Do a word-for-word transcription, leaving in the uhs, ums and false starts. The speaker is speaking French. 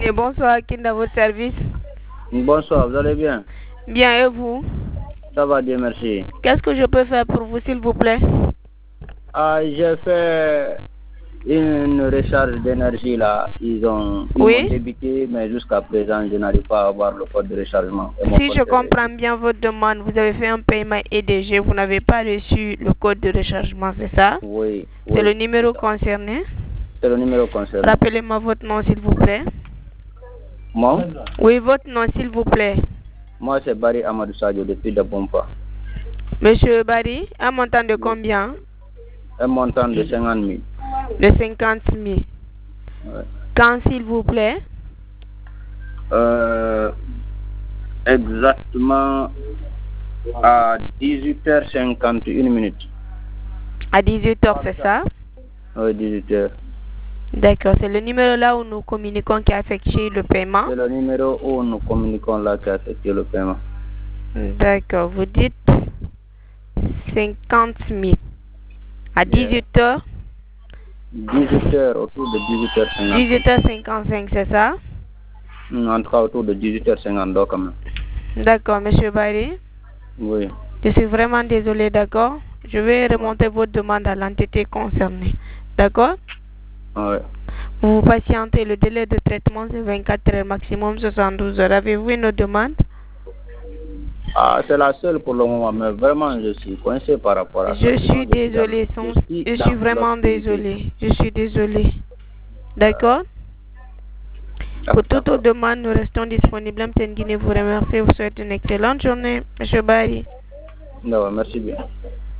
Et bonsoir, Kinda, votre service. Bonsoir, vous allez bien? Bien, et vous? Ça va, Dieu merci. Qu'est-ce que je peux faire pour vous, s'il vous plaît? Ah, j'ai fait une recharge d'énergie là. Ils ont, ils oui? m'ont débité, mais jusqu'à présent, je n'arrive pas à avoir le code de rechargement. Si je comprends bien votre demande, vous avez fait un paiement E D G, vous n'avez pas reçu le code de rechargement, c'est ça? Oui. C'est oui, le numéro concerné? C'est le numéro concerné. Rappelez-moi votre nom, s'il vous plaît. Mon? Oui, votre nom, s'il vous plaît. Moi, c'est Barry Amadou Sadio depuis de Bompa. Monsieur Barry, un montant de combien? Un montant de cinquante mille. De cinquante mille. Ouais. Quand, s'il vous plaît? Euh, exactement à dix-huit heures cinquante et une minutes. À dix-huit heures, c'est ça? Oui, dix-huit heures. D'accord, c'est le numéro là où nous communiquons qui a effectué le paiement. C'est le numéro où nous communiquons là qui a effectué le paiement. D'accord, vous dites cinquante mille. À dix-huit heures? dix-huit heures, autour de dix-huit heures cinquante. dix-huit heures cinquante-cinq, c'est ça? En tout cas, autour de dix-huit heures cinquante, quand même. D'accord, monsieur Barry. Oui. Je suis vraiment désolé, d'accord? Je vais remonter votre demande à l'entité concernée. D'accord? Oui. Vous patientez, le délai de traitement c'est vingt-quatre heures, maximum soixante-douze heures. Avez-vous une autre demande? Ah, c'est la seule pour le moment, mais vraiment, je suis coincé par rapport à ça. Je suis désolé, je suis, je suis vraiment désolé. Je suis désolé. D'accord? Pour toute autre demande, nous restons disponibles. M T N Guinée vous remercie. Vous souhaite une excellente journée, monsieur Barry. Non, merci bien.